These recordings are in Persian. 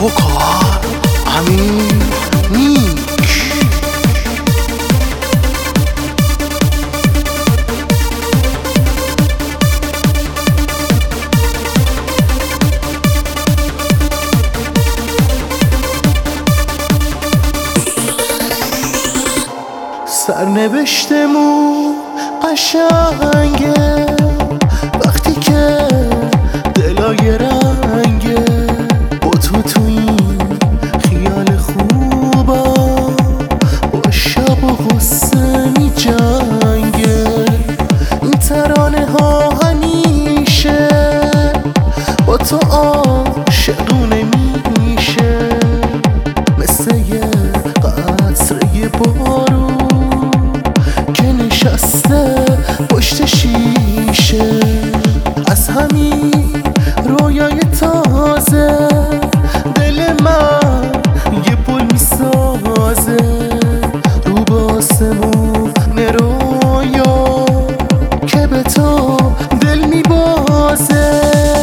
وکار امیر نیک. سرنوشتمون قشنگه وقتی که دلای رنگه با تو این خیال خوبا با شب و غصه می جنگه. این ترانه ها همیشه با تو عاشقونه میشه، مثل یه قطره بارون که نشسته پشت شیشه. از همین رویای تازه دل من یه پل میسازه رو با آسمون رویا که به تو دل میبازه.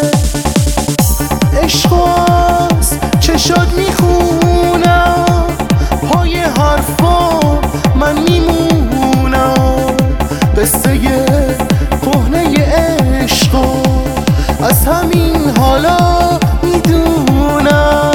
عشقاست چشات میخونم، پای حرفا من میمونم، قصه کهنه عشقا از همین حالا میدونم.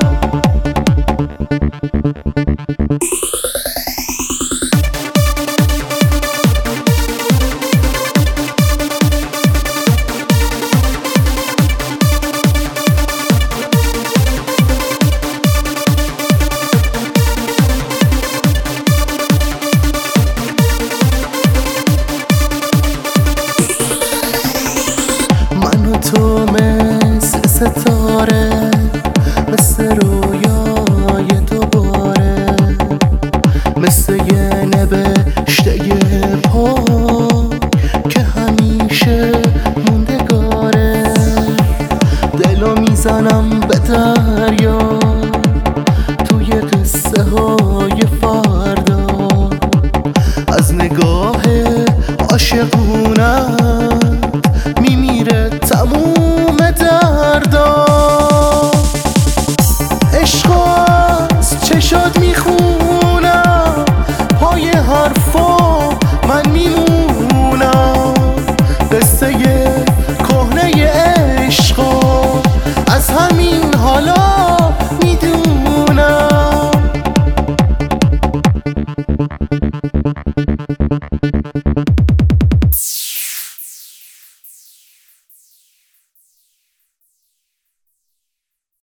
تو مثل ستاره، مثل رویای دوباره، مثل یه نوشته پاک که همیشه موندگاره. دلو میزنم